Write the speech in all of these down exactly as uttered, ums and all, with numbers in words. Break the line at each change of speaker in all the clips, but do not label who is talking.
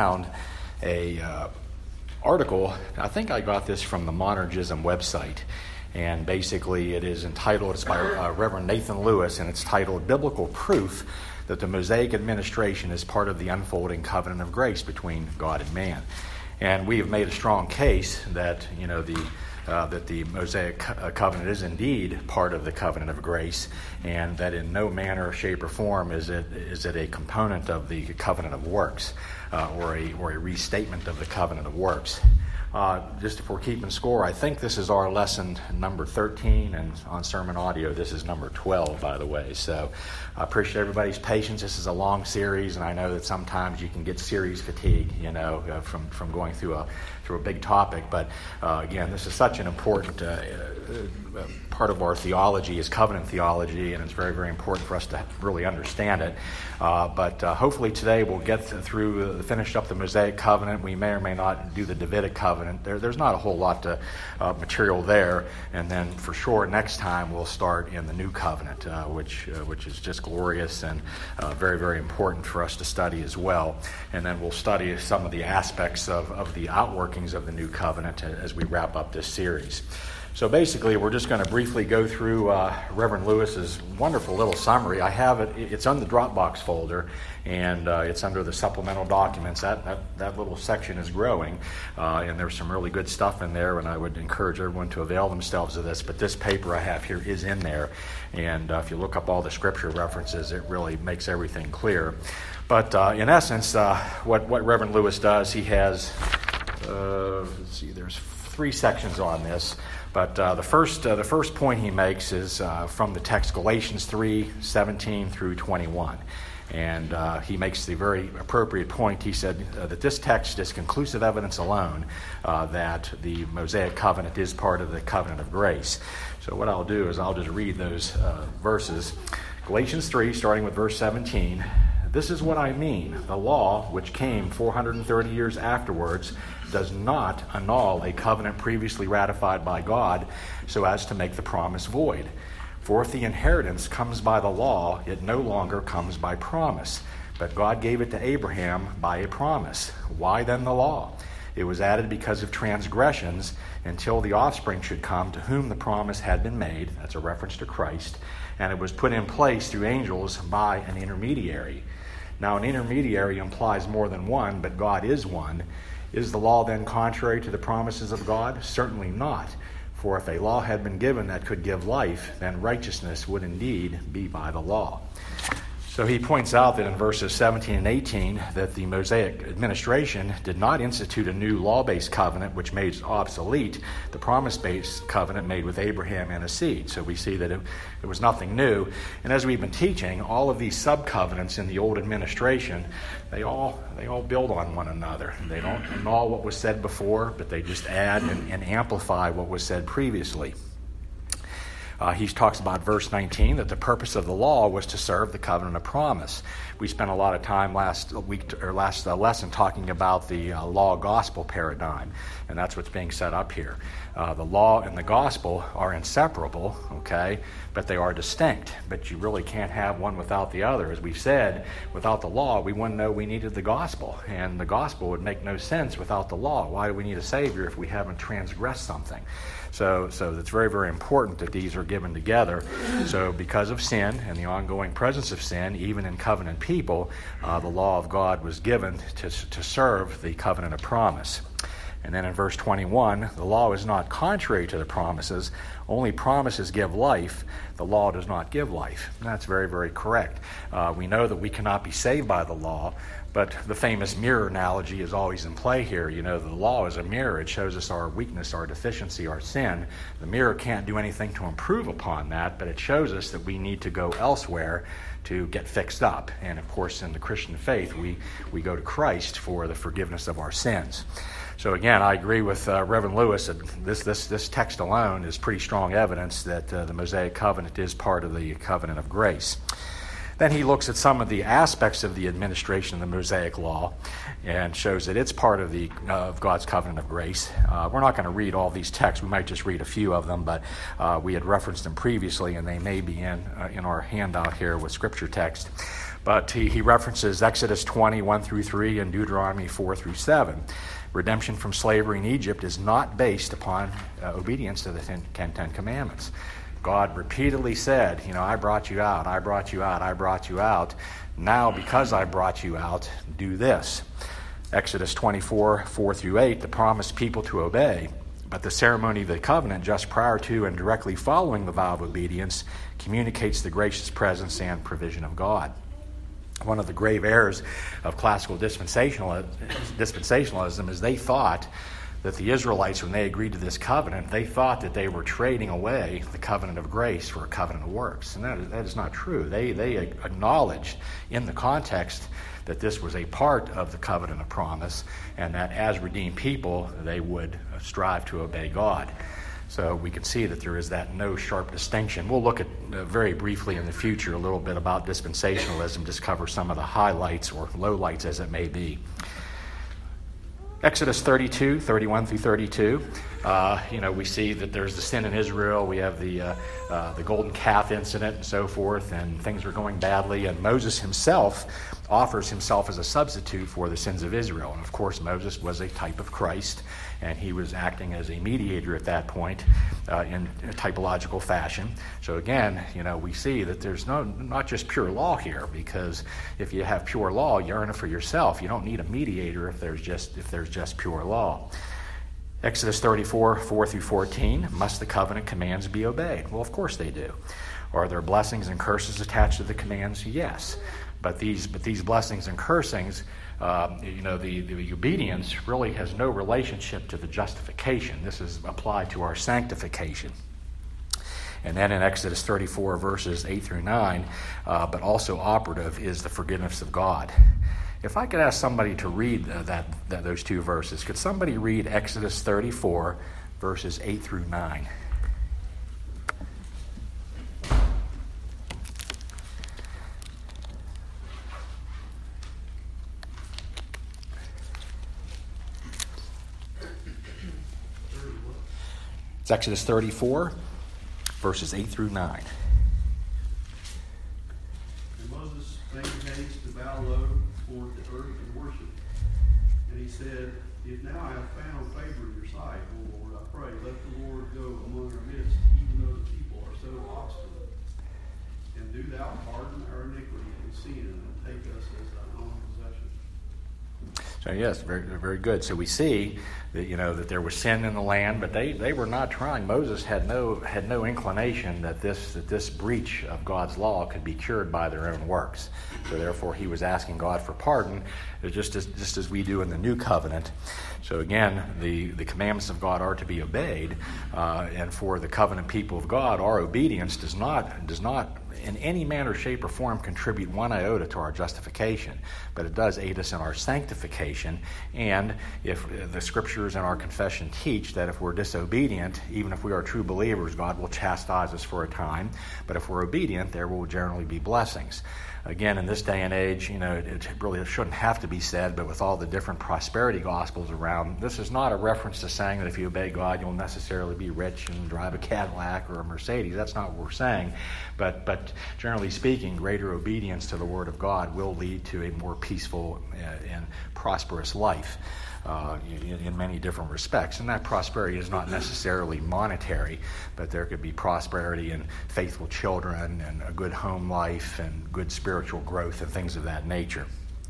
found a uh, article. I think I got this from the Monergism website, and basically it is entitled, it's by uh, Reverend Nathan Lewis, and it's titled Biblical Proof that the Mosaic Administration is part of the unfolding covenant of grace between God and man. And we have made a strong case that, you know, the Uh, that the Mosaic co- uh, covenant is indeed part of the covenant of grace, and that in no manner, shape, or form is it is it a component of the covenant of works, uh, or a or a restatement of the covenant of works. Uh, just if we're keeping score, I think this is our lesson number thirteen, and on sermon audio, this is number twelve, by the way. So I appreciate everybody's patience. This is a long series, and I know that sometimes you can get series fatigue, you know, uh, from, from going through a through a big topic. But uh, again, this is such an important uh, uh, part of our theology is covenant theology, and it's very, very important for us to really understand it. Uh, but uh, hopefully today we'll get through, uh, finish up the Mosaic covenant. We may or may not do the Davidic covenant. There, there's not a whole lot of uh, material there. And then for sure next time we'll start in the New Covenant, uh, which uh, which is just glorious and uh, very, very important for us to study as well. And then we'll study some of the aspects of, of the outworkings of the New Covenant as we wrap up this series. So basically, we're just going to briefly go through uh, Reverend Lewis's wonderful little summary. I have it, it's on the Dropbox folder, and uh, it's under the supplemental documents. That that, that little section is growing, uh, and there's some really good stuff in there, and I would encourage everyone to avail themselves of this. But this paper I have here is in there, and uh, if you look up all the scripture references, it really makes everything clear. But uh, in essence, uh, what, what Reverend Lewis does, he has, uh, let's see, there's three sections on this. But uh, the first uh, the first point he makes is uh, from the text Galatians three, seventeen through twenty-one. And uh, he makes the very appropriate point. He said uh, that this text is conclusive evidence alone uh, that the Mosaic covenant is part of the covenant of grace. So what I'll do is I'll just read those uh, verses. Galatians three, starting with verse seventeen. This is what I mean. The law, which came four hundred thirty years afterwards, does not annul a covenant previously ratified by God so as to make the promise void. For if the inheritance comes by the law, it no longer comes by promise. But God gave it to Abraham by a promise. Why then the law? It was added because of transgressions until the offspring should come to whom the promise had been made. That's a reference to Christ. And it was put in place through angels by an intermediary. Now, an intermediary implies more than one, but God is one. Is the law then contrary to the promises of God? Certainly not. For if a law had been given that could give life, then righteousness would indeed be by the law. So he points out that in verses seventeen and eighteen that the Mosaic administration did not institute a new law-based covenant which made obsolete the promise-based covenant made with Abraham and his seed. So we see that it, it was nothing new. And as we've been teaching, all of these sub-covenants in the old administration, they all they all build on one another. They don't annul what was said before, but they just add and, and amplify what was said previously. Uh, he talks about verse nineteen, that the purpose of the law was to serve the covenant of promise. We spent a lot of time last week or last uh, lesson talking about the uh, law-gospel paradigm, and that's what's being set up here. Uh, the law and the gospel are inseparable, okay, but they are distinct. But you really can't have one without the other. As we've said, without the law, we wouldn't know we needed the gospel, and the gospel would make no sense without the law. Why do we need a Savior if we haven't transgressed something? So, so it's very, very important that these are given together. So because of sin and the ongoing presence of sin, even in covenant people, uh, the law of God was given to, to serve the covenant of promise. And then in verse twenty-one, the law is not contrary to the promises. Only promises give life. The law does not give life. And that's very, very correct. Uh, we know that we cannot be saved by the law, but the famous mirror analogy is always in play here. You know, the law is a mirror. It shows us our weakness, our deficiency, our sin. The mirror can't do anything to improve upon that, but it shows us that we need to go elsewhere to get fixed up. And of course, in the Christian faith, we, we go to Christ for the forgiveness of our sins. So again, I agree with uh, Reverend Lewis that this, this, this text alone is pretty strong evidence that uh, the Mosaic covenant is part of the covenant of grace. Then he looks at some of the aspects of the administration of the Mosaic law and shows that it's part of the uh, of God's covenant of grace. Uh, we're not going to read all these texts. We might just read a few of them, but uh, we had referenced them previously, and they may be in uh, in our handout here with scripture text. But he, he references Exodus twenty, one through three, and Deuteronomy four through seven. Redemption from slavery in Egypt is not based upon uh, obedience to the ten, ten, ten Commandments. God repeatedly said, you know, I brought you out, I brought you out, I brought you out. Now, because I brought you out, do this. Exodus twenty-four, four through eight, the promised people to obey, but the ceremony of the covenant just prior to and directly following the vow of obedience communicates the gracious presence and provision of God. One of the grave errors of classical dispensational, dispensationalism is they thought that the Israelites, when they agreed to this covenant, they thought that they were trading away the covenant of grace for a covenant of works. And that is, that is not true. They, they acknowledged in the context that this was a part of the covenant of promise, and that as redeemed people, they would strive to obey God. So we can see that there is that no sharp distinction. We'll look at uh, very briefly in the future a little bit about dispensationalism, just cover some of the highlights or lowlights as it may be. Exodus thirty-two, thirty-one through thirty-two, uh, you know, we see that there's the sin in Israel. We have the uh, uh, the golden calf incident and so forth, and things are going badly. And Moses himself offers himself as a substitute for the sins of Israel. And of course, Moses was a type of Christ, and he was acting as a mediator at that point uh, in a typological fashion. So again, you know, we see that there's no not just pure law here, because if you have pure law, you earn it for yourself. You don't need a mediator if there's just if there's just pure law. Exodus thirty-four, four through fourteen, must the covenant commands be obeyed? Well, of course they do. Are there blessings and curses attached to the commands? Yes. But these but these blessings and cursings, uh, you know, the, the obedience really has no relationship to the justification. This is applied to our sanctification. And then in Exodus thirty-four, verses eight through nine, uh, but also operative is the forgiveness of God. If I could ask somebody to read uh, that, that those two verses, could somebody read Exodus thirty-four, verses eight through nine? It's Exodus thirty-four, verses eight through nine.
And Moses made haste to bow low toward the earth and worship. And he said, If now I have found favor in your sight, O Lord, I pray, let the Lord go among our midst, even though the people are so obstinate. And do thou pardon our iniquity and sin, and take us as thine own possession.
So yes, very very good. So we see that, you know, that there was sin in the land, but they, they were not trying. Moses had no had no inclination that this that this breach of God's law could be cured by their own works. So therefore, he was asking God for pardon, just as just as we do in the new covenant. So again, the, the commandments of God are to be obeyed, uh, and for the covenant people of God, our obedience does not does not in any manner, shape, or form contribute one iota to our justification, but it does aid us in our sanctification. And if the scriptures and our confession teach that if we're disobedient, even if we are true believers, God will chastise us for a time, but if we're obedient, there will generally be blessings. Again, in this day and age, you know, it really shouldn't have to be said, but with all the different prosperity gospels around, this is not a reference to saying that if you obey God, you'll necessarily be rich and drive a Cadillac or a Mercedes. That's not what we're saying. But but generally speaking, greater obedience to the Word of God will lead to a more peaceful and prosperous life. Uh, in, in many different respects. And that prosperity is not necessarily monetary, but there could be prosperity in faithful children and a good home life and good spiritual growth and things of that nature.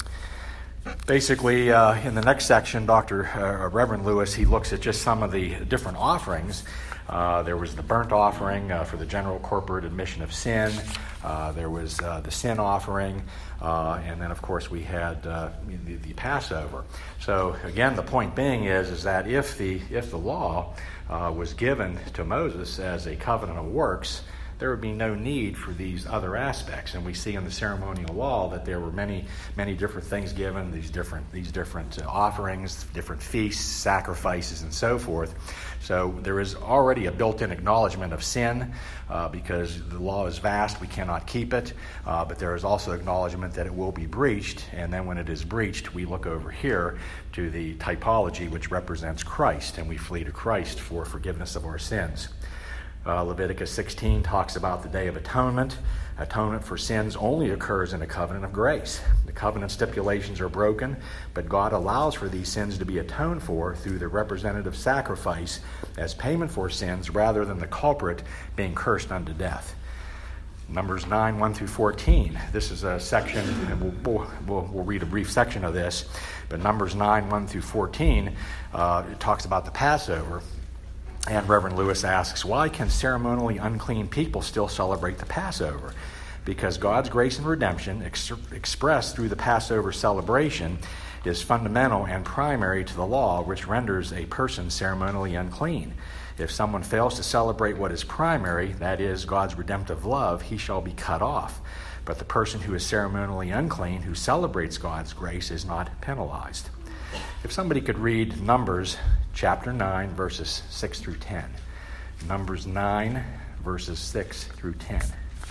Basically, uh, in the next section, Doctor Uh, Reverend Lewis, he looks at just some of the different offerings. Uh, there was the burnt offering uh, for the general corporate admission of sin. Uh, there was uh, the sin offering. Uh, and then, of course, we had uh, the, the Passover. So, again, the point being is, is that if the, if the law uh, was given to Moses as a covenant of works, there would be no need for these other aspects. And we see in the ceremonial law that there were many, many different things given, these different, these different uh, offerings, different feasts, sacrifices, and so forth. So there is already a built-in acknowledgement of sin uh, because the law is vast, we cannot keep it. Uh, but there is also acknowledgement that it will be breached. And then when it is breached, we look over here to the typology which represents Christ, and we flee to Christ for forgiveness of our sins. Uh, Leviticus sixteen talks about the Day of Atonement. Atonement for sins only occurs in a covenant of grace. The covenant stipulations are broken, but God allows for these sins to be atoned for through the representative sacrifice as payment for sins rather than the culprit being cursed unto death. Numbers nine, one through fourteen. This is a section, and we'll, we'll, we'll read a brief section of this, but Numbers nine, one through fourteen, uh, it talks about the Passover. And Reverend Lewis asks, why can ceremonially unclean people still celebrate the Passover? Because God's grace and redemption, ex- expressed through the Passover celebration, is fundamental and primary to the law, which renders a person ceremonially unclean. If someone fails to celebrate what is primary, that is, God's redemptive love, he shall be cut off. But the person who is ceremonially unclean, who celebrates God's grace, is not penalized. If somebody could read Numbers chapter nine, verses six through ten. Numbers nine, verses six through ten.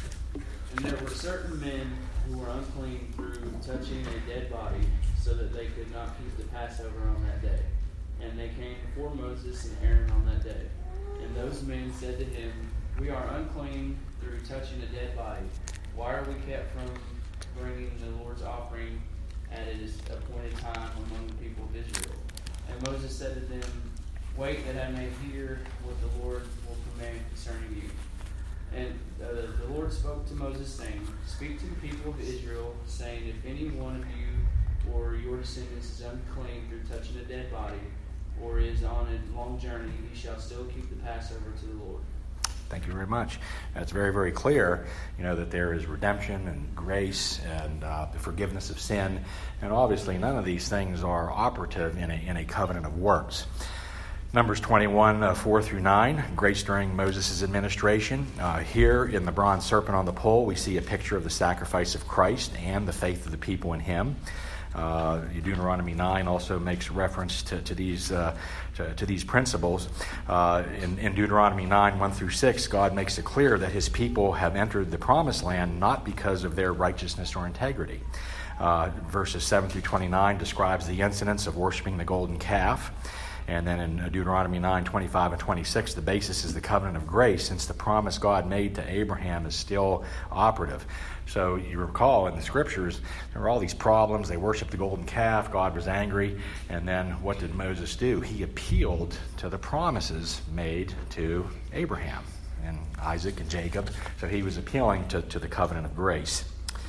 And there were certain men who were unclean through touching a dead body, so that they could not keep the Passover on that day. And they came before Moses and Aaron on that day. And those men said to him, we are unclean through touching a dead body. Why are we kept from bringing the Lord's offering at his appointed time among the people of Israel? And Moses said to them, wait that I may hear what the Lord will command concerning you. And uh, the Lord spoke to Moses, saying, speak to the people of Israel, saying, if any one of you or your descendants is unclean through touching a dead body, or is on a long journey, he shall still keep the Passover to the Lord.
Thank you very much. That's very, very clear, you know, that there is redemption and grace and uh, the forgiveness of sin. And obviously none of these things are operative in a, in a covenant of works. Numbers twenty-one, uh, four through nine, grace during Moses' administration. Uh, here in the bronze serpent on the pole, we see a picture of the sacrifice of Christ and the faith of the people in him. Uh, Deuteronomy nine also makes reference to, to these uh, to, to these principles. Uh, in, in Deuteronomy nine, one through six, God makes it clear that his people have entered the promised land not because of their righteousness or integrity. Uh, verses seven through twenty-nine describes the incidents of worshiping the golden calf. And then in Deuteronomy nine, twenty-five and twenty-six, the basis is the covenant of grace, since the promise God made to Abraham is still operative. So you recall in the scriptures, there were all these problems. They worshiped the golden calf. God was angry. And then what did Moses do? He appealed to the promises made to Abraham and Isaac and Jacob. So he was appealing to, to the covenant of grace.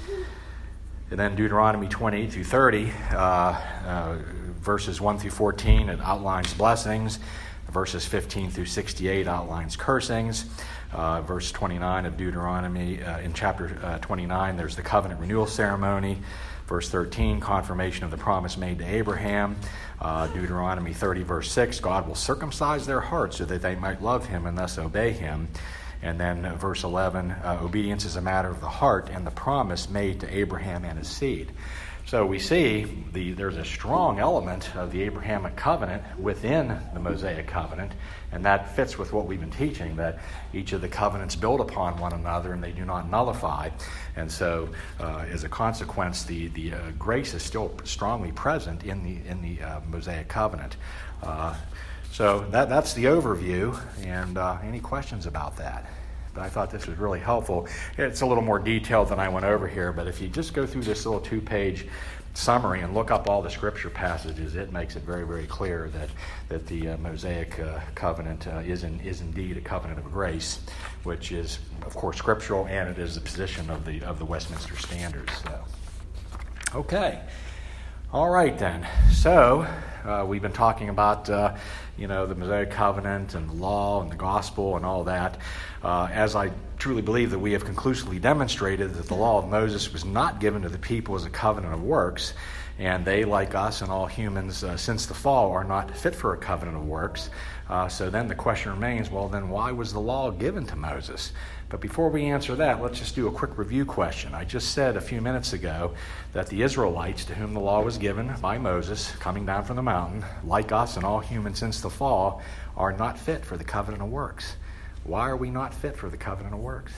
And then Deuteronomy twenty-eight through thirty, uh, uh, verses one through fourteen, it outlines blessings. Verses fifteen through sixty-eight outlines cursings. Uh, verse twenty-nine of Deuteronomy, uh, in chapter uh, twenty-nine, there's the covenant renewal ceremony. Verse thirteen, confirmation of the promise made to Abraham. Uh, Deuteronomy thirty, verse six, God will circumcise their hearts so that they might love him and thus obey him. And then uh, verse eleven, uh, obedience is a matter of the heart and the promise made to Abraham and his seed. So we see the, there's a strong element of the Abrahamic covenant within the Mosaic covenant, and that fits with what we've been teaching, that each of the covenants build upon one another and they do not nullify. And so uh, as a consequence, the, the uh, grace is still strongly present in the, in the uh, Mosaic covenant. Uh, so that, that's the overview, and uh, any questions about that? But I thought this was really helpful. It's a little more detailed than I went over here, but if you just go through this little two-page summary and look up all the scripture passages, it makes it very, very clear that that the uh, Mosaic uh, covenant uh, is in, is indeed a covenant of grace, which is, of course, scriptural, and it is the position of the of the Westminster Standards. So, okay. All right, then. So uh, we've been talking about, uh, you know, the Mosaic covenant and the law and the gospel and all that. Uh, as I truly believe that we have conclusively demonstrated that the law of Moses was not given to the people as a covenant of works, and they, like us and all humans uh, since the fall, are not fit for a covenant of works. Uh, so then the question remains, well, then why was the law given to Moses? But before we answer that, let's just do a quick review question. I just said a few minutes ago that the Israelites, to whom the law was given by Moses, coming down from the mountain, like us and all humans since the fall, are not fit for the covenant of works. Why are we not fit for the covenant of works?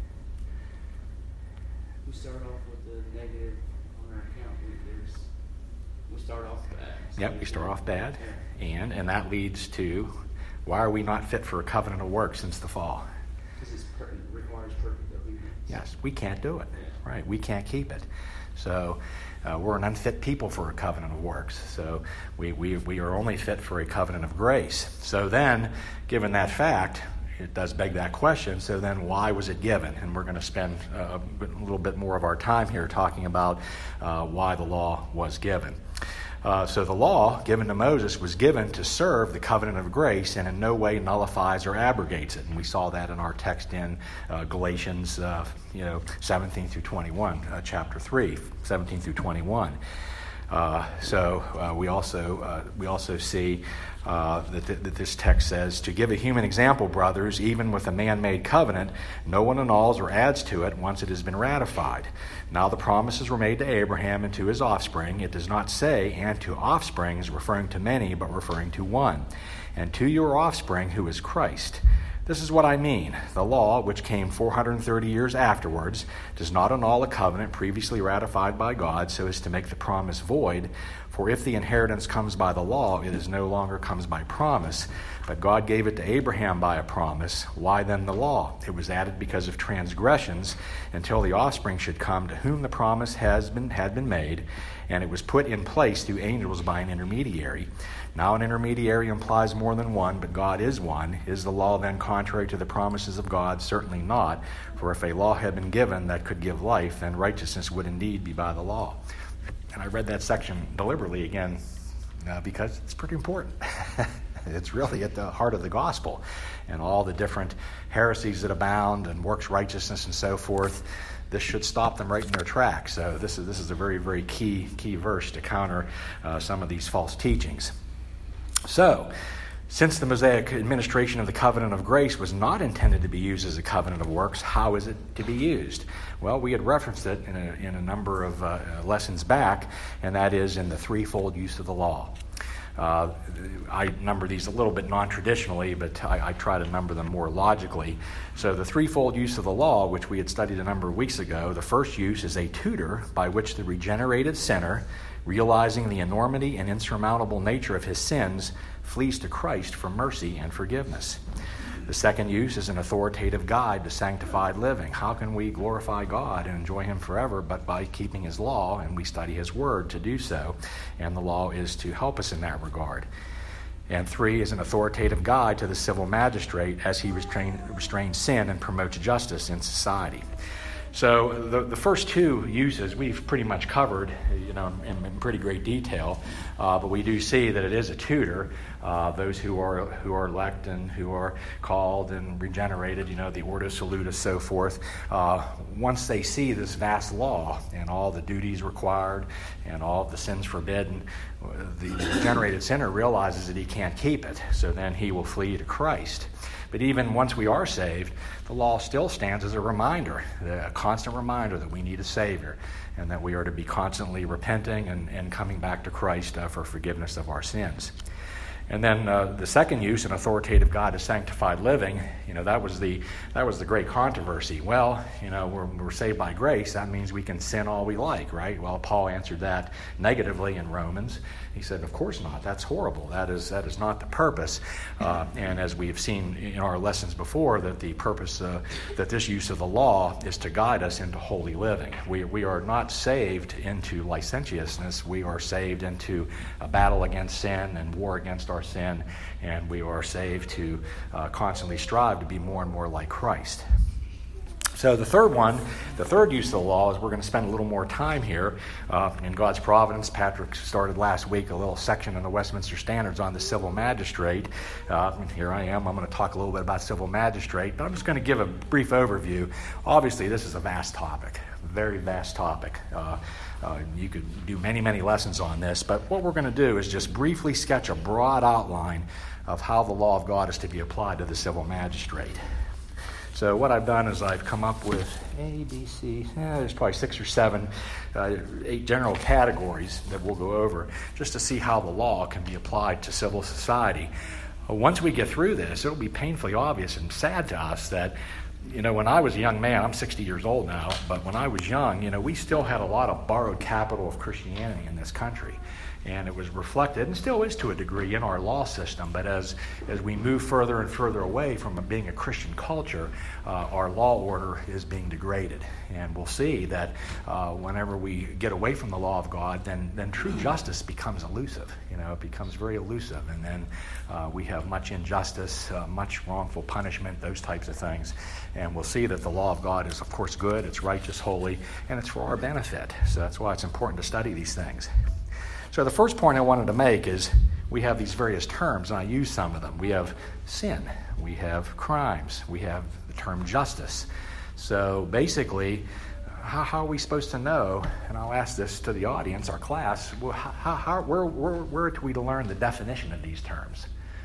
We start off with the negative on our account. We, there's, we start off bad. So
Yep, we start off bad,
yeah.
and and that leads to Why are we not fit for a covenant of works since the fall?
Because it per- requires perfect obedience.
Yes, we can't do it, right? We can't keep it. So uh, we're an unfit people for a covenant of works. So we, we, we are only fit for a covenant of grace. So then, given that fact, it does beg that question. So then why was it given? And we're going to spend uh, a little bit more of our time here talking about uh, why the law was given. Uh, so the law given to Moses was given to serve the covenant of grace and in no way nullifies or abrogates it. And we saw that in our text in uh, Galatians uh, you know, seventeen through twenty-one, uh, chapter three, seventeen through twenty-one. Uh, so uh, we also uh, we also see uh, that, th- that this text says, to give a human example, brothers, even with a man-made covenant, no one annuls or adds to it once it has been ratified. Now the promises were made to Abraham and to his offspring. It does not say, and to offsprings, referring to many, but referring to one, and to your offspring, who is Christ. This is what I mean. The law, which came four hundred thirty years afterwards, does not annul a covenant previously ratified by God so as to make the promise void. For if the inheritance comes by the law, it is no longer comes by promise. But God gave it to Abraham by a promise. Why then the law? It was added because of transgressions, until the offspring should come to whom the promise has been had been made, and it was put in place through angels by an intermediary. Now an intermediary implies more than one, but God is one. Is the law then contrary to the promises of God? Certainly not. For if a law had been given that could give life, then righteousness would indeed be by the law. And I read that section deliberately again uh, because it's pretty important. It's really at the heart of the gospel, and all the different heresies that abound and works righteousness and so forth. This should stop them right in their tracks. So this is this is a very, very key key verse to counter uh, some of these false teachings. So, since the Mosaic administration of the covenant of grace was not intended to be used as a covenant of works, how is it to be used? Well, we had referenced it in a, in a number of uh, lessons back, and that is in the threefold use of the law. Uh, I number these a little bit non-traditionally, but I, I try to number them more logically. So the threefold use of the law, which we had studied a number of weeks ago, the first use is a tutor by which the regenerated sinner, realizing the enormity and insurmountable nature of his sins, flees to Christ for mercy and forgiveness. The second use is an authoritative guide to sanctified living. How can we glorify God and enjoy Him forever but by keeping His law, and we study His Word to do so, and the law is to help us in that regard. And three is an authoritative guide to the civil magistrate as he restrain, restrains sin and promotes justice in society. So the, the first two uses we've pretty much covered, you know, in, in pretty great detail, uh, but we do see that it is a tutor. Uh, those who are who are elect and who are called and regenerated, you know, the Ordo Salutis, so forth. Uh, once they see this vast law and all the duties required and all the sins forbidden, the regenerated sinner realizes that he can't keep it. So then he will flee to Christ. But even once we are saved, the law still stands as a reminder, a constant reminder that we need a Savior and that we are to be constantly repenting and, and coming back to Christ uh, for forgiveness of our sins. And then uh, the second use, an authoritative guide to sanctified living, you know, that was the that was the great controversy. Well, you know, we're, we're saved by grace. That means we can sin all we like, right? Well, Paul answered that negatively in Romans. He said, of course not. That's horrible. That is that is not the purpose. Uh, and as we have seen in our lessons before, that the purpose, uh, that this use of the law is to guide us into holy living. We, we are not saved into licentiousness. We are saved into a battle against sin and war against our sin, and we are saved to uh, constantly strive to be more and more like Christ. So the third one, the third use of the law, is we're going to spend a little more time here uh, in God's providence. Patrick started last week a little section in the Westminster Standards on the civil magistrate. Uh, and here I am. I'm going to talk a little bit about civil magistrate, but I'm just going to give a brief overview. Obviously, this is a vast topic, a very vast topic. Uh, uh, you could do many, many lessons on this, but what we're going to do is just briefly sketch a broad outline of how the law of God is to be applied to the civil magistrate. So what I've done is I've come up with A, B, C, eh, there's probably six or seven, uh, eight general categories that we'll go over just to see how the law can be applied to civil society. Uh, once we get through this, it'll be painfully obvious and sad to us that, you know, when I was a young man, I'm sixty years old now, but when I was young, you know, we still had a lot of borrowed capital of Christianity in this country. And it was reflected, and still is to a degree, in our law system. But as, as we move further and further away from being a Christian culture, uh, our law order is being degraded. And we'll see that uh, whenever we get away from the law of God, then, then true justice becomes elusive. You know, it becomes very elusive. And then uh, we have much injustice, uh, much wrongful punishment, those types of things. And we'll see that the law of God is, of course, good, it's righteous, holy, and it's for our benefit. So that's why it's important to study these things. So the first point I wanted to make is we have these various terms, and I use some of them. We have sin, we have crimes, we have the term justice. So basically, how, how are we supposed to know, and I'll ask this to the audience, our class, well, how, how, where, where, where are we to learn the definition of these terms?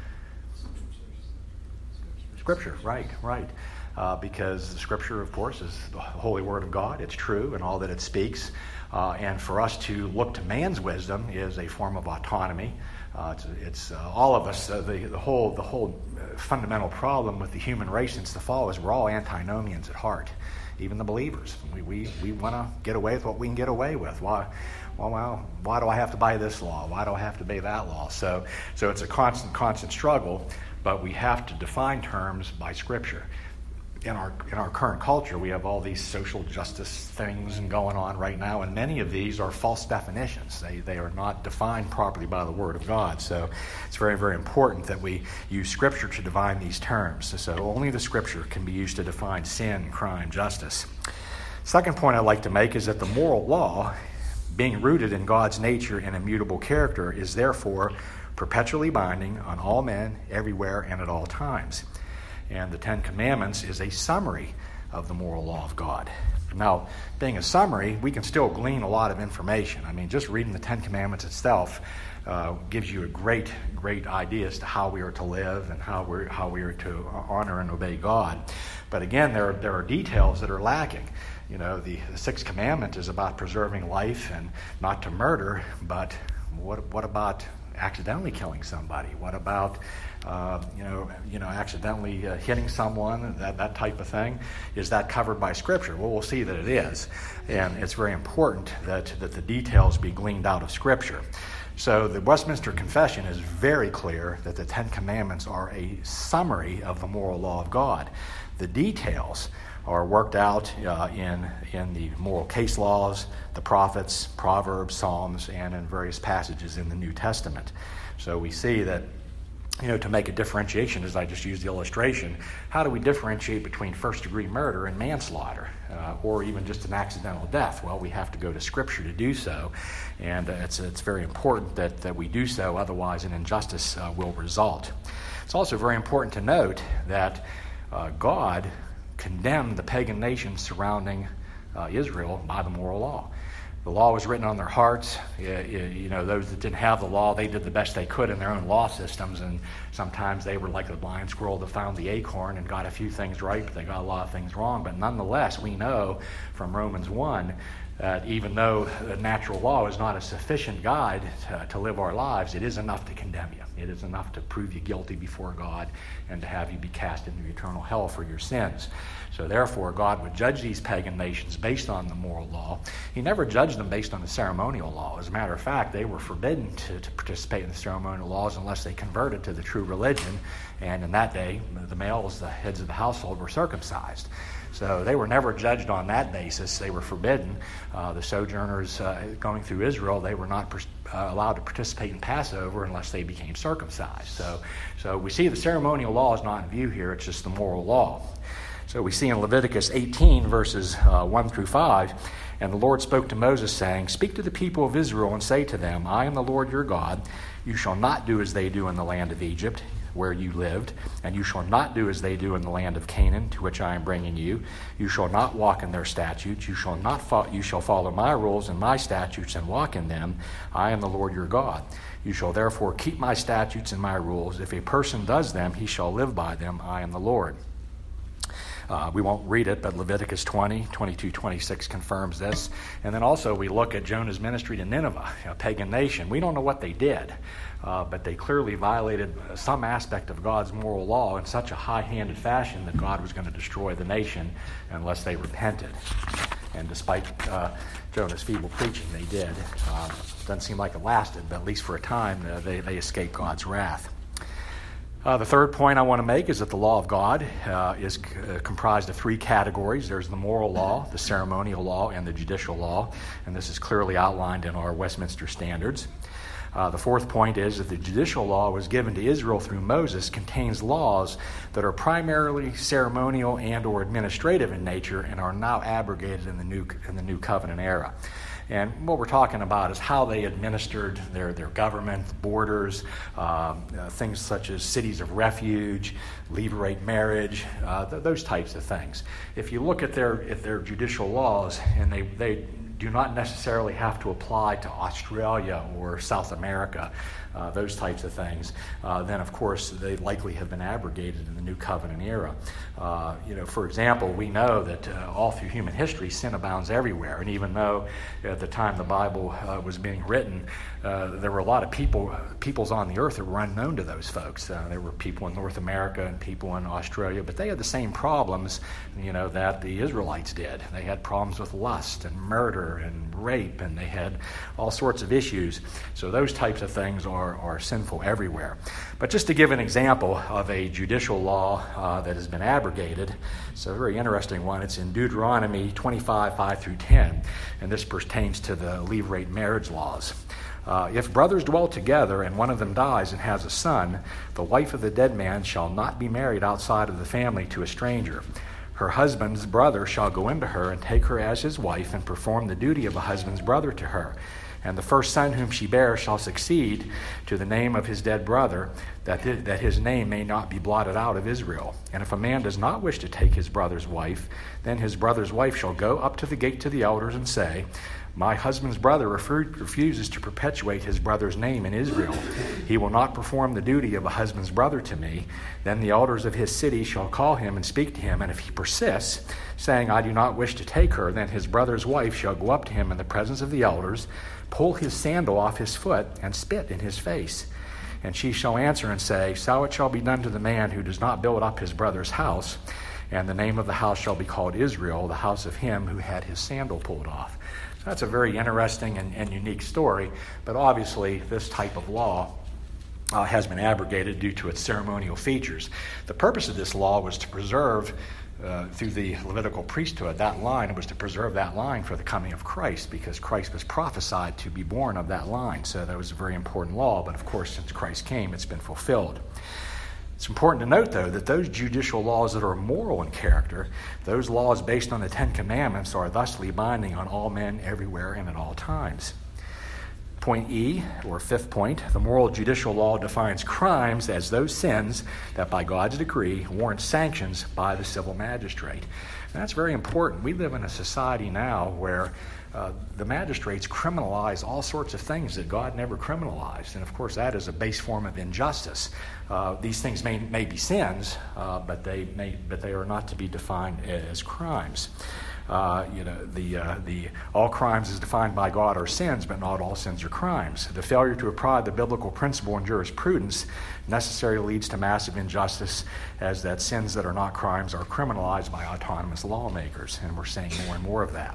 Scripture, right, right. Uh, because the Scripture, of course, is the Holy Word of God. It's true in all that it speaks. Uh, and for us to look to man's wisdom is a form of autonomy. Uh, it's it's uh, all of us, uh, the, the whole the whole fundamental problem with the human race since the fall is we're all antinomians at heart, even the believers. We we, we want to get away with what we can get away with. Why? Well, well, why do I have to obey this law? Why do I have to obey that law? So, so it's a constant, constant struggle, but we have to define terms by Scripture. In our in our current culture, we have all these social justice things going on right now, and many of these are false definitions. They they are not defined properly by the Word of God. So it's very, very important that we use Scripture to define these terms. So only the Scripture can be used to define sin, crime, justice. Second point I'd like to make is that the moral law, being rooted in God's nature and immutable character, is therefore perpetually binding on all men, everywhere, and at all times. And the Ten Commandments is a summary of the moral law of God. Now, being a summary, we can still glean a lot of information. I mean, just reading the Ten Commandments itself uh, gives you a great, great idea as to how we are to live and how we're how we are to honor and obey God. But again, there are, there are details that are lacking. You know, the, the Sixth Commandment is about preserving life and not to murder. But what what about accidentally killing somebody? What about Uh, you know, you know, accidentally uh, hitting someone, that, that type of thing? Is that covered by Scripture? Well, we'll see that it is. And it's very important that, that the details be gleaned out of Scripture. So the Westminster Confession is very clear that the Ten Commandments are a summary of the moral law of God. The details are worked out uh, in, in the moral case laws, the prophets, Proverbs, Psalms, and in various passages in the New Testament. So we see that, you know, to make a differentiation, as I just used the illustration, how do we differentiate between first-degree murder and manslaughter, uh, or even just an accidental death? Well, we have to go to Scripture to do so, and uh, it's it's very important that, that we do so, otherwise an injustice uh, will result. It's also very important to note that uh, God condemned the pagan nations surrounding uh, Israel by the moral law. The law was written on their hearts. You know, those that didn't have the law, they did the best they could in their own law systems, and sometimes they were like the blind squirrel that found the acorn and got a few things right, but they got a lot of things wrong. But nonetheless, we know from Romans one that even though the natural law is not a sufficient guide to, to live our lives, it is enough to condemn you. It is enough to prove you guilty before God and to have you be cast into eternal hell for your sins. So therefore, God would judge these pagan nations based on the moral law. He never judged them based on the ceremonial law. As a matter of fact, they were forbidden to, to participate in the ceremonial laws unless they converted to the true religion. And in that day, the males, the heads of the household, were circumcised. So they were never judged on that basis. They were forbidden. Uh, the sojourners uh, going through Israel, they were not per- uh, allowed to participate in Passover unless they became circumcised. So, so we see the ceremonial law is not in view here. It's just the moral law. So we see in Leviticus eighteen, verses uh, one through five, and the Lord spoke to Moses, saying, "Speak to the people of Israel and say to them, I am the Lord your God. You shall not do as they do in the land of Egypt, where you lived, and you shall not do as they do in the land of Canaan, to which I am bringing you. You shall not walk in their statutes. You shall not fo- you shall follow my rules and my statutes and walk in them. I am the Lord your God. You shall therefore keep my statutes and my rules. If a person does them, he shall live by them. I am the Lord." Uh, we won't read it, but Leviticus twenty, twenty-two, twenty-six confirms this. And then also we look at Jonah's ministry to Nineveh, a pagan nation. We don't know what they did, uh, but they clearly violated some aspect of God's moral law in such a high-handed fashion that God was going to destroy the nation unless they repented. And despite uh, Jonah's feeble preaching, they did. Uh, doesn't seem like it lasted, but at least for a time, uh, they, they escaped God's wrath. Uh, the third point I want to make is that the law of God uh, is c- uh, comprised of three categories. There's the moral law, the ceremonial law, and the judicial law. And this is clearly outlined in our Westminster Standards. Uh, the fourth point is that the judicial law was given to Israel through Moses contains laws that are primarily ceremonial and or administrative in nature and are now abrogated in the new in the new covenant era. And what we're talking about is how they administered their, their government, borders, um, uh, things such as cities of refuge, levirate marriage, uh, th- those types of things. If you look at their at their judicial laws, and they, they do not necessarily have to apply to Australia or South America, uh, those types of things, uh, then of course they likely have been abrogated in the New Covenant era. Uh, you know, for example, we know that uh, all through human history sin abounds everywhere, and even though at the time the Bible uh, was being written, uh, there were a lot of people, peoples on the earth that were unknown to those folks. Uh, there were people in North America and people in Australia, but they had the same problems, you know, that the Israelites did. They had problems with lust and murder and rape, and they had all sorts of issues. So those types of things are, are sinful everywhere. But just to give an example of a judicial law uh, that has been abrogated, it's a very interesting one. It's in Deuteronomy twenty-five, five through ten, and this pertains to the levirate marriage laws. Uh, if brothers dwell together and one of them dies and has a son, the wife of the dead man shall not be married outside of the family to a stranger. Her husband's brother shall go into her and take her as his wife and perform the duty of a husband's brother to her. And the first son whom she bears shall succeed to the name of his dead brother, that, th- that his name may not be blotted out of Israel. And if a man does not wish to take his brother's wife, then his brother's wife shall go up to the gate to the elders and say, my husband's brother refu- refuses to perpetuate his brother's name in Israel. He will not perform the duty of a husband's brother to me. Then the elders of his city shall call him and speak to him. And if he persists, saying, I do not wish to take her, then his brother's wife shall go up to him in the presence of the elders, pull his sandal off his foot, and spit in his face. And she shall answer and say, so it shall be done to the man who does not build up his brother's house. And the name of the house shall be called Israel, the house of him who had his sandal pulled off. So that's a very interesting and, and unique story, but obviously this type of law uh, has been abrogated due to its ceremonial features. The purpose of this law was to preserve, uh, through the Levitical priesthood, that line. It was to preserve that line for the coming of Christ, because Christ was prophesied to be born of that line. So that was a very important law, but of course since Christ came, it's been fulfilled. It's important to note, though, that those judicial laws that are moral in character, those laws based on the Ten Commandments, are thusly binding on all men everywhere and at all times. Point E, or fifth point, the moral judicial law defines crimes as those sins that by God's decree warrant sanctions by the civil magistrate. And that's very important. We live in a society now where Uh, the magistrates criminalize all sorts of things that God never criminalized. And of course, that is a base form of injustice. Uh, these things may, may be sins, uh, but they may, but they are not to be defined as crimes. Uh, you know, the uh, the all crimes as defined by God are sins, but not all sins are crimes. The failure to apply the biblical principle in jurisprudence necessarily leads to massive injustice, as that sins that are not crimes are criminalized by autonomous lawmakers, and we're seeing more and more of that.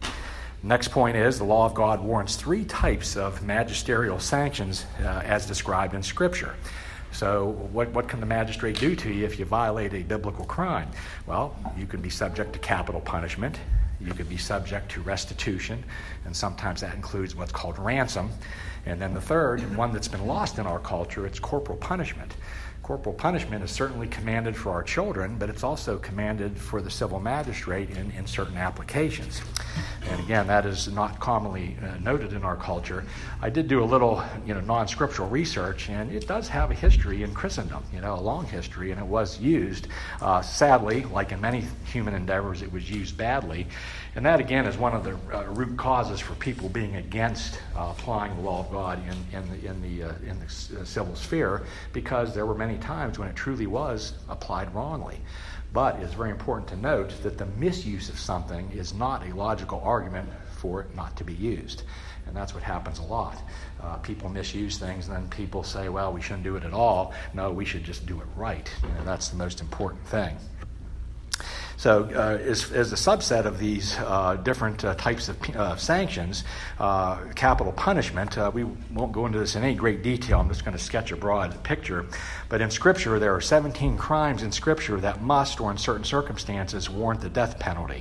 Next point is the law of God warrants three types of magisterial sanctions uh, as described in Scripture. So what, what can the magistrate do to you if you violate a biblical crime? Well, you can be subject to capital punishment. You could be subject to restitution, and sometimes that includes what's called ransom. And then the third, and one that's been lost in our culture, it's corporal punishment. Corporal punishment is certainly commanded for our children, but it's also commanded for the civil magistrate in, in certain applications. And again, that is not commonly uh, noted in our culture. I did do a little, you know, non-scriptural research, and it does have a history in Christendom, you know, a long history, and it was used. Uh, sadly, like in many human endeavors, it was used badly. And that, again, is one of the uh, root causes for people being against uh, applying the law of God in, in the, in the, uh, in the uh, civil sphere, because there were many times when it truly was applied wrongly. But it's very important to note that the misuse of something is not a logical argument for it not to be used. And that's what happens a lot. Uh, people misuse things, and then people say, well, we shouldn't do it at all. No, we should just do it right. You know, that's the most important thing. So uh, as, as a subset of these uh, different uh, types of uh, sanctions, uh, capital punishment, uh, we won't go into this in any great detail. I'm just going to sketch a broad picture. But in Scripture, there are seventeen crimes in Scripture that must, or in certain circumstances, warrant the death penalty.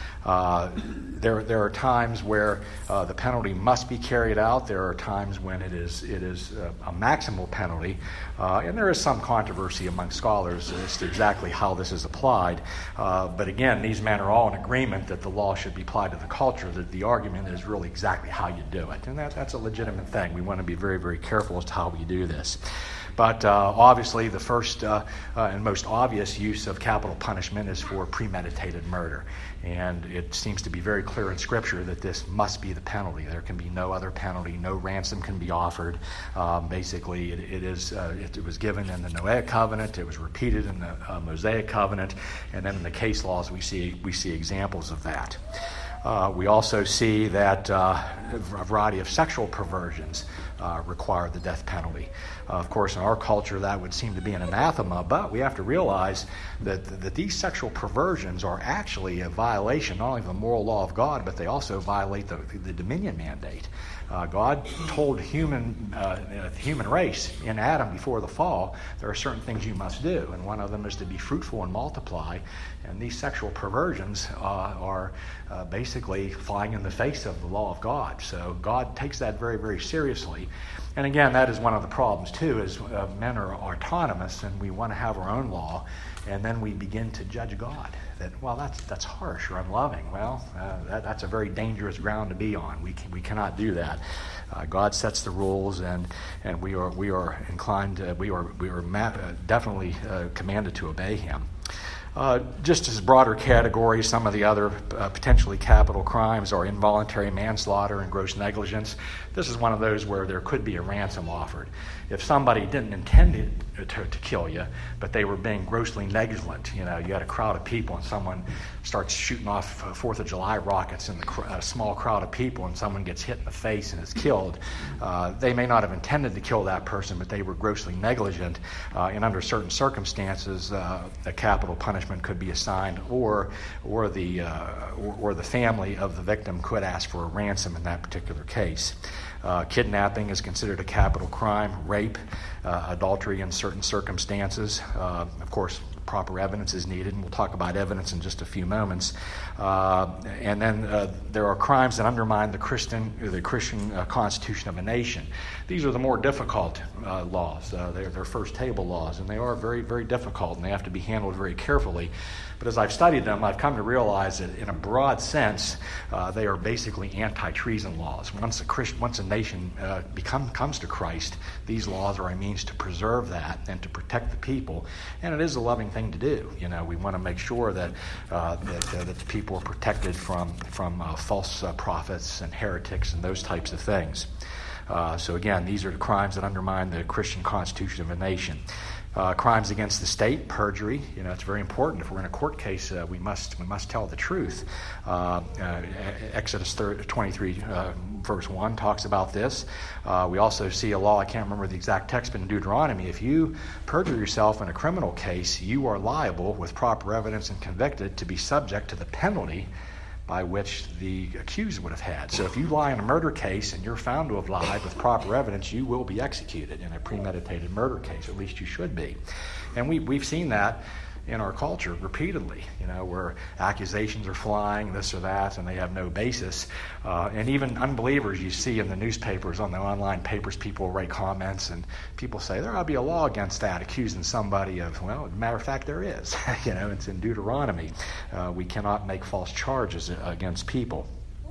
Uh, there, there are times where uh, the penalty must be carried out. There are times when it is it is a, a maximal penalty, uh, and there is some controversy among scholars as to exactly how this is applied. Uh, but again, these men are all in agreement that the law should be applied to the culture. That the argument is really exactly how you do it, and that, that's a legitimate thing. We want to be very, very careful as to how we do this. But uh, obviously, the first uh, uh, and most obvious use of capital punishment is for premeditated murder. And it seems to be very clear in Scripture that this must be the penalty. There can be no other penalty. No ransom can be offered. Um, basically, it, it is uh, it, it was given in the Noahic covenant. It was repeated in the uh, Mosaic covenant, and then in the case laws, we see we see examples of that. Uh, we also see that uh, a variety of sexual perversions uh, require the death penalty. Uh, of course, in our culture, that would seem to be an anathema, but we have to realize that, that these sexual perversions are actually a violation not only of the moral law of God, but they also violate the, the dominion mandate. Uh, God told human uh, the human race in Adam before the fall, there are certain things you must do, and one of them is to be fruitful and multiply. And these sexual perversions uh, are uh, basically flying in the face of the law of God. So God takes that very, very seriously. And again, that is one of the problems too, is uh, men are autonomous and we want to have our own law, and then we begin to judge God. That, well, that's that's harsh or unloving. Well, uh, that, that's a very dangerous ground to be on. We can, we cannot do that. Uh, God sets the rules, and, and we are we are inclined to, we are we are ma- uh, definitely uh, commanded to obey Him. Uh, just as broader categories, some of the other uh, potentially capital crimes are involuntary manslaughter and gross negligence. This is one of those where there could be a ransom offered. If somebody didn't intend to, to, to kill you, but they were being grossly negligent, you know, you had a crowd of people and someone starts shooting off uh, Fourth of July rockets in the cr- a small crowd of people and someone gets hit in the face and is killed, uh, they may not have intended to kill that person, but they were grossly negligent, uh, and under certain circumstances, uh, a capital punishment could be assigned, or or the uh, or, or the family of the victim could ask for a ransom in that particular case. Uh, kidnapping is considered a capital crime. Rape, uh, adultery in certain circumstances. Uh, of course, proper evidence is needed, and we'll talk about evidence in just a few moments. Uh, and then uh, there are crimes that undermine the Christian, the Christian uh, constitution of a nation. These are the more difficult uh, laws. Uh, they're, they're first table laws, and they are very, very difficult, and they have to be handled very carefully. But as I've studied them, I've come to realize that in a broad sense, uh, they are basically anti-treason laws. Once a Christ, once a nation uh, become, comes to Christ, these laws are a means to preserve that and to protect the people. And it is a loving thing to do. You know, we want to make sure that uh, that, uh, that the people are protected from from uh, false uh, prophets and heretics and those types of things. Uh, so again, these are the crimes that undermine the Christian constitution of a nation. Uh, crimes against the state, perjury. You know, it's very important. If we're in a court case, uh, we must we must tell the truth. Uh, uh, Exodus twenty-three, uh, verse one talks about this. Uh, we also see a law. I can't remember the exact text, but in Deuteronomy, if you perjure yourself in a criminal case, you are liable, with proper evidence and convicted, to be subject to the penalty by which the accused would have had. So if you lie in a murder case and you're found to have lied with proper evidence, you will be executed in a premeditated murder case. At least you should be. And we, we've seen that in our culture repeatedly, you know, where accusations are flying, this or that, and they have no basis. Uh, and even unbelievers, you see in the newspapers, on the online papers, people write comments, and people say, there ought to be a law against that, accusing somebody of, well, as a matter of fact, there is. You know, it's in Deuteronomy. Uh, we cannot make false charges against people.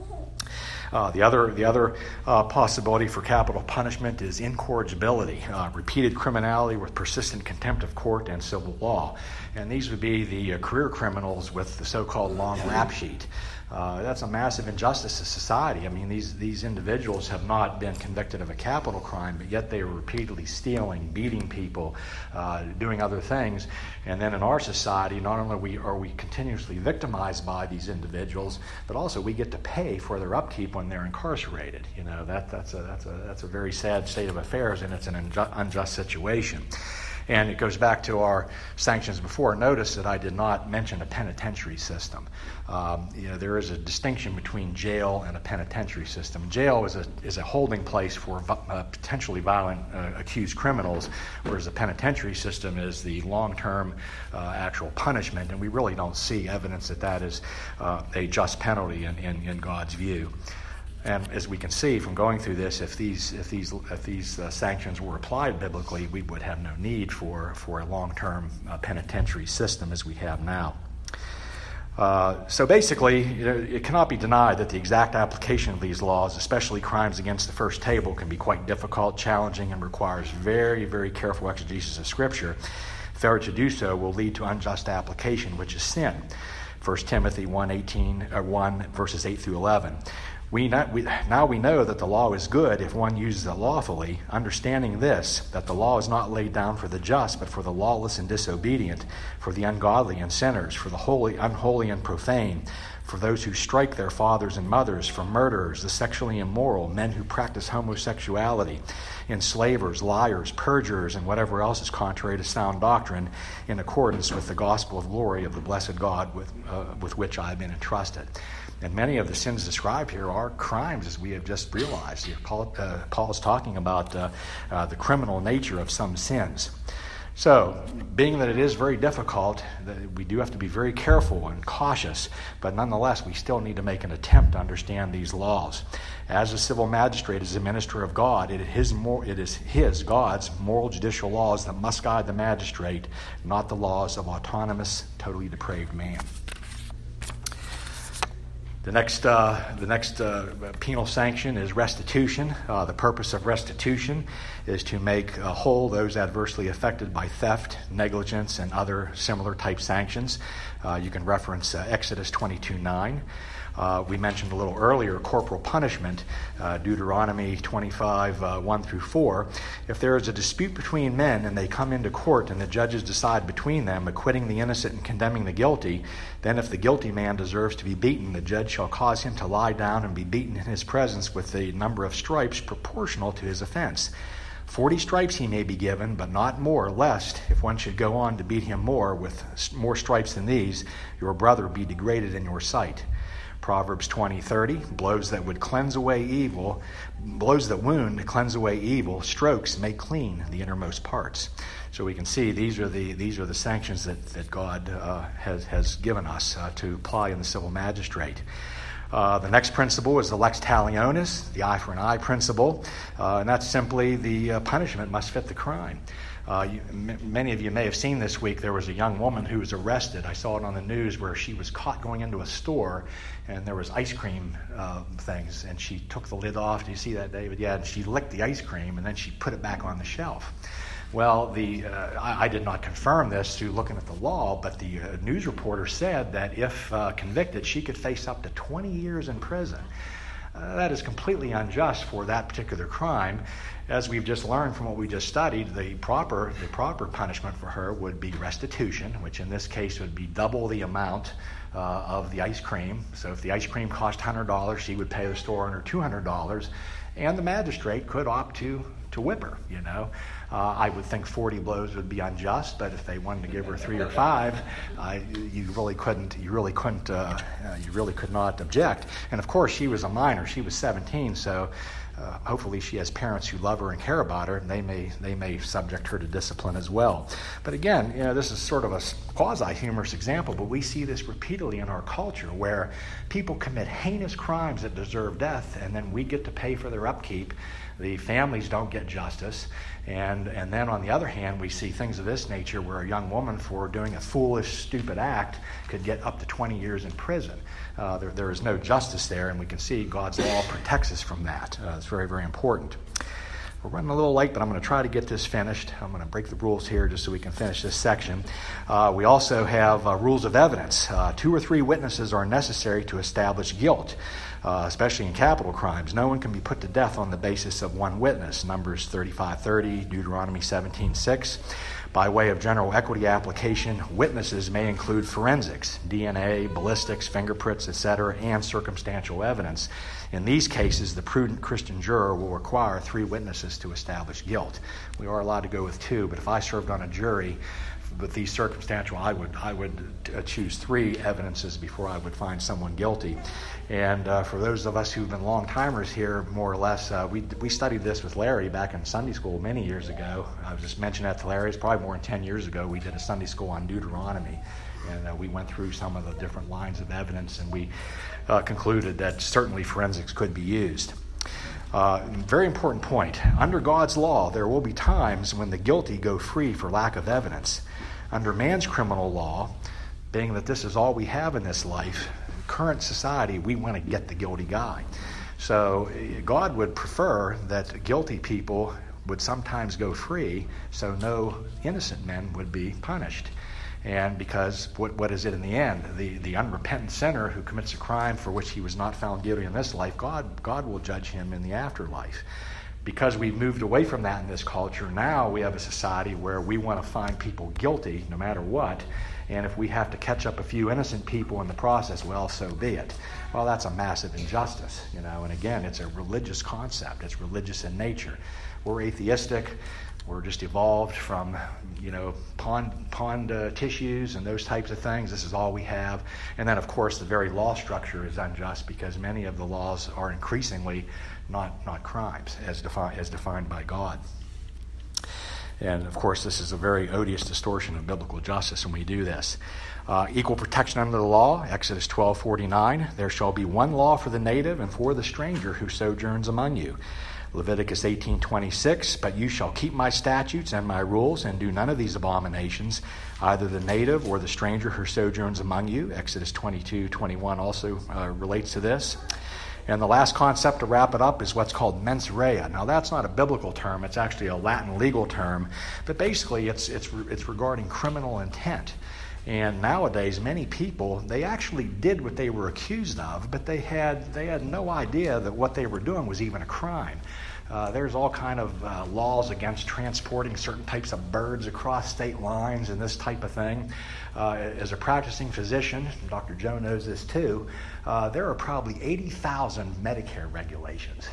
Uh, the other, the other uh, possibility for capital punishment is incorrigibility, uh, repeated criminality with persistent contempt of court and civil law. And these would be the uh, career criminals with the so-called long rap sheet. Uh, that's a massive injustice to society. I mean, these, these individuals have not been convicted of a capital crime, but yet they are repeatedly stealing, beating people, uh, doing other things. And then in our society, not only are we, are we continuously victimized by these individuals, but also we get to pay for their upkeep when they're incarcerated. You know, that, that's, a, that's, a, that's a very sad state of affairs, and it's an unjust, unjust situation. And it goes back to our sanctions before. Notice that I did not mention a penitentiary system. Um, you know, there is a distinction between jail and a penitentiary system. Jail is a is a holding place for uh, potentially violent uh, accused criminals, whereas the penitentiary system is the long-term uh, actual punishment, and we really don't see evidence that that is uh, a just penalty in, in, in God's view. And as we can see from going through this, if these if these if these uh, sanctions were applied biblically, we would have no need for for a long-term uh, penitentiary system as we have now. Uh, so basically, you know, it cannot be denied that the exact application of these laws, especially crimes against the first table, can be quite difficult, challenging, and requires very, very careful exegesis of Scripture. Failure to do so will lead to unjust application, which is sin. First Timothy one eighteen, uh, one verses eight through eleven. We, not, we now we know that the law is good if one uses it lawfully, understanding this, that the law is not laid down for the just, but for the lawless and disobedient, for the ungodly and sinners, for the holy, unholy and profane, for those who strike their fathers and mothers, for murderers, the sexually immoral, men who practice homosexuality, enslavers, liars, perjurers, and whatever else is contrary to sound doctrine, in accordance with the gospel of glory of the blessed God with, uh, with which I have been entrusted. And many of the sins described here are crimes, as we have just realized. Paul, uh, Paul is talking about uh, uh, the criminal nature of some sins. So, being that it is very difficult, we do have to be very careful and cautious, but nonetheless, we still need to make an attempt to understand these laws. As a civil magistrate, as a minister of God, it is his, it is his, God's, moral judicial laws that must guide the magistrate, not the laws of autonomous, totally depraved man. The next, uh, the next uh, penal sanction is restitution. Uh, the purpose of restitution is to make uh, whole those adversely affected by theft, negligence, and other similar type sanctions. Uh, you can reference uh, Exodus twenty-two nine. Uh, we mentioned a little earlier corporal punishment, uh, Deuteronomy twenty-five, uh, one through four. If there is a dispute between men and they come into court and the judges decide between them, acquitting the innocent and condemning the guilty, then if the guilty man deserves to be beaten, the judge shall cause him to lie down and be beaten in his presence with the number of stripes proportional to his offense. Forty stripes he may be given, but not more, lest, if one should go on to beat him more with more stripes than these, your brother be degraded in your sight. Proverbs twenty thirty, blows that would cleanse away evil, blows that wound cleanse away evil, strokes make clean the innermost parts. So we can see these are the these are the sanctions that that God uh, has has given us uh, to apply in the civil magistrate. Uh, the next principle is the lex talionis, the eye for an eye principle, uh, and that's simply the uh, punishment must fit the crime. Uh, you, m- many of you may have seen this week there was a young woman who was arrested. I saw it on the news where she was caught going into a store and there was ice cream uh, things, and she took the lid off. Do you see that, David? Yeah, and she licked the ice cream and then she put it back on the shelf. Well, the uh, I, I did not confirm this through looking at the law, but the uh, news reporter said that if uh, convicted, she could face up to twenty years in prison. Uh, that is completely unjust for that particular crime. As we've just learned from what we just studied, the proper the proper punishment for her would be restitution, which in this case would be double the amount uh, of the ice cream. So if the ice cream cost one hundred dollars, she would pay the store owner two hundred dollars, and the magistrate could opt to to whip her, you know. Uh, I would think forty blows would be unjust, but if they wanted to give her three or five, uh, you really couldn't. You really couldn't. Uh, uh, you really could not object. And of course, she was a minor. She was seventeen, so uh, hopefully she has parents who love her and care about her, and they may they may subject her to discipline as well. But again, you know, this is sort of a quasi-humorous example, but we see this repeatedly in our culture, where people commit heinous crimes that deserve death, and then we get to pay for their upkeep. The families don't get justice. And and then on the other hand, we see things of this nature where a young woman, for doing a foolish, stupid act, could get up to twenty years in prison. Uh, there, there is no justice there, and we can see God's law protects us from that. Uh, it's very, very important. We're running a little late, but I'm going to try to get this finished. I'm going to break the rules here just so we can finish this section. Uh, we also have uh, rules of evidence. Uh, two or three witnesses are necessary to establish guilt. uh, especially in capital crimes. No one can be put to death on the basis of one witness, Numbers thirty-five thirty, Deuteronomy seventeen six. By way of general equity application, witnesses may include forensics, D N A, ballistics, fingerprints, et cetera, and circumstantial evidence. In these cases, the prudent Christian juror will require three witnesses to establish guilt. We are allowed to go with two, but if I served on a jury with these circumstantial, I would I would uh, choose three evidences before I would find someone guilty. And uh, for those of us who've been long timers here, more or less, uh, we we studied this with Larry back in Sunday school many years ago. I was just mentioning that to Larry. It's probably more than ten years ago. We did a Sunday school on Deuteronomy, and uh, we went through some of the different lines of evidence, and we uh, concluded that certainly forensics could be used. Uh, very important point. Under God's law, there will be times when the guilty go free for lack of evidence. Under man's criminal law, being that this is all we have in this life, current society, we want to get the guilty guy. So God would prefer that guilty people would sometimes go free so no innocent men would be punished. And because what what is it in the end? The the unrepentant sinner who commits a crime for which he was not found guilty in this life, God God will judge him in the afterlife. Because we've moved away from that in this culture, now we have a society where we want to find people guilty no matter what. And if we have to catch up a few innocent people in the process, well, so be it. Well, that's a massive injustice, you know. And again, it's a religious concept. It's religious in nature. We're atheistic. We're just evolved from, you know, pond pond uh, tissues and those types of things. This is all we have. And then, of course, the very law structure is unjust because many of the laws are increasingly not not crimes as defined as defined by God. And, of course, this is a very odious distortion of biblical justice when we do this. Uh, equal protection under the law, Exodus twelve forty-nine. There shall be one law for the native and for the stranger who sojourns among you. Leviticus eighteen twenty-six, but you shall keep my statutes and my rules and do none of these abominations, either the native or the stranger who sojourns among you. Exodus twenty-two twenty-one also uh, relates to this. And the last concept to wrap it up is what's called mens rea. Now, that's not a biblical term. It's actually a Latin legal term. But basically, it's it's it's regarding criminal intent. And nowadays, many people, they actually did what they were accused of, but they had they had no idea that what they were doing was even a crime. Uh, there's all kind of uh, laws against transporting certain types of birds across state lines and this type of thing. Uh, as a practicing physician, Doctor Joe knows this too, uh, there are probably eighty thousand Medicare regulations.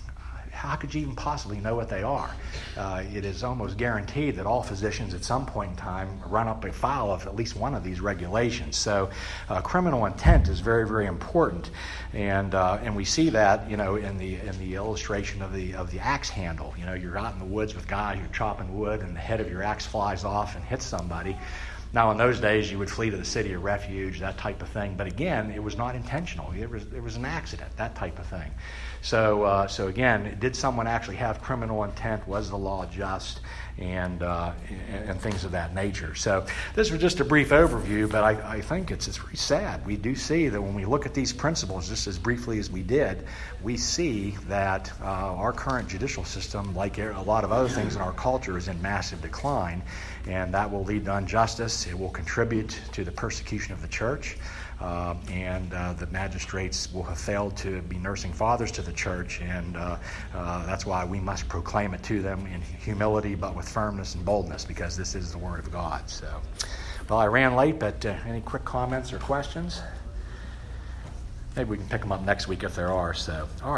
How could you even possibly know what they are? Uh, it is almost guaranteed that all physicians at some point in time run up a file of at least one of these regulations. So uh, criminal intent is very, very important. And uh, and we see that, you know, in the in the illustration of the of the axe handle. You know, you're out in the woods with guys, you're chopping wood, and the head of your axe flies off and hits somebody. Now, in those days, you would flee to the city of refuge, that type of thing. But again, it was not intentional. It was, it was an accident, that type of thing. So, uh, so again, did someone actually have criminal intent? Was the law just? And, uh, and and things of that nature. So this was just a brief overview, but I, I think it's it's very sad. We do see that when we look at these principles, just as briefly as we did, we see that uh, our current judicial system, like a lot of other things in our culture, is in massive decline, and that will lead to injustice. It will contribute to the persecution of the church. Uh, and uh, the magistrates will have failed to be nursing fathers to the church, and uh, uh, that's why we must proclaim it to them in humility, but with firmness and boldness, because this is the Word of God. So, well, I ran late, but uh, any quick comments or questions? Maybe we can pick them up next week if there are. So, all right.